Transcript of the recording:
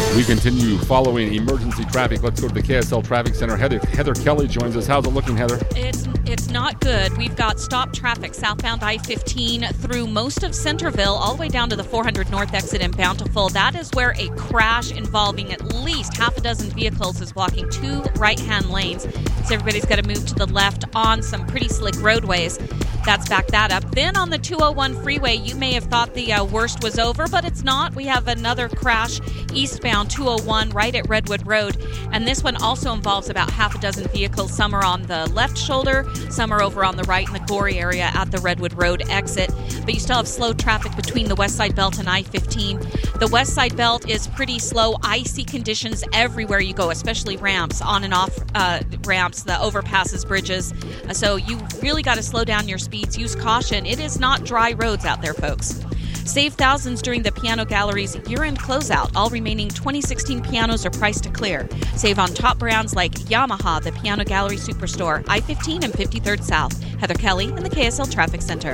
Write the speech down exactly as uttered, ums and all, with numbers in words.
We continue following emergency traffic. Let's go to the K S L Traffic Center. Heather, Heather Kelly joins us. How's it looking, Heather? It's it's not good. We've got stop traffic southbound I fifteen through most of Centerville, all the way down to the four hundred North exit in Bountiful. That is where a crash involving at least half a dozen vehicles is blocking two right-hand lanes. So everybody's got to move to the left on some pretty slick roadways. That's backed that up. Then on the two oh one freeway, you may have thought the uh, worst was over, but it's not. We have another crash eastbound two oh one right at Redwood Road. And this one also involves about half a dozen vehicles. Some are on the left shoulder, some are over on the right in the Gorey area at the Redwood Road exit. But you still have slow traffic between the West Side Belt and I fifteen. The West Side Belt is pretty slow. Icy conditions everywhere you go, especially ramps, on and off uh, ramps, the overpasses, bridges. Uh, so you really got to slow down your speeds. Use caution. It is not dry roads out there, folks. Save thousands during the Piano Gallery's year-end closeout. All remaining twenty sixteen pianos are priced to clear. Save on top brands like Yamaha, the Piano Gallery Superstore, I fifteen and fifty-third South. Heather Kelly in the K S L Traffic Center.